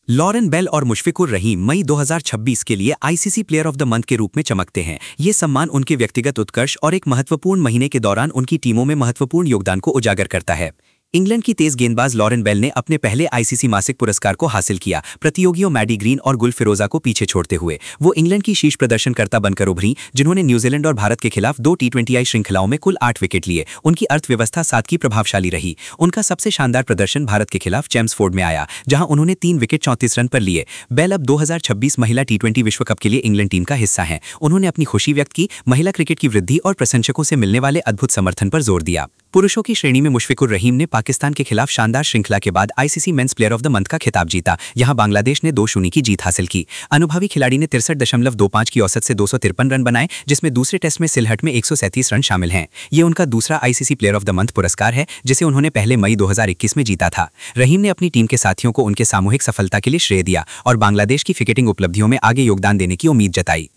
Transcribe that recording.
Lauren bell और मुशफिकुर रहीम मई 2026 के लिए ICC player of the month के रूप में चमकते हैं। ये सम्मान उनके व्यक्तिगत उत्कर्ष और एक महत्वपूर्ण महीने के दौरान उनकी टीमों में महत्वपूर्ण योगदान को उजागर करता है। इंग्लैंड की तेज गेंदबाज लॉरेन बेल ने अपने पहले आईसीसी मासिक पुरस्कार को हासिल किया, प्रतियोगियों मैडी ग्रीन और गुल फिरोजा को पीछे छोड़ते हुए। वो इंग्लैंड की शीर्ष प्रदर्शनकर्ता बनकर उभरी, जिन्होंने न्यूजीलैंड और भारत के खिलाफ 2 टी20 श्रृंखलाओं में कुल 8 विकेट लिए। उनकी अर्थव्यवस्था 7 की प्रभावशाली रही। उनका सबसे शानदार प्रदर्शन भारत के खिलाफ चैम्सफोर्ड में आया, जहां उन्होंने 3 विकेट 34 रन पर लिए। बेल अब 2026 महिला टी20 विश्व कप के लिए इंग्लैंड टीम का हिस्सा हैं। उन्होंने अपनी खुशी व्यक्त की, महिला क्रिकेट की वृद्धि और प्रशंसकों से मिलने वाले अद्भुत समर्थन पर जोर दिया। पुरुषों की श्रेणी में मुशफिकुर रहीम ने पाकिस्तान के खिलाफ शानदार श्रृंखला के बाद ICC men's player of the month का खिताब जीता। यहां बांग्लादेश ने 2-0 की जीत हासिल की। अनुभवी खिलाड़ी ने 63.25 की औसत से 253 रन बनाए, जिसमें दूसरे टेस्ट में सिलहट में 137 रन शामिल हैं। ये उनका दूसरा ICC player of the month पुरस्कार है, जिसे उन्होंने पहले मई 2021 में जीता था। रहीम ने अपनी टीम के साथियों को उनके सामूहिक सफलता के लिए श्रेय दिया और बांग्लादेश की क्रिकेटिंग उपलब्धियों में आगे योगदान देने की उम्मीद जताई।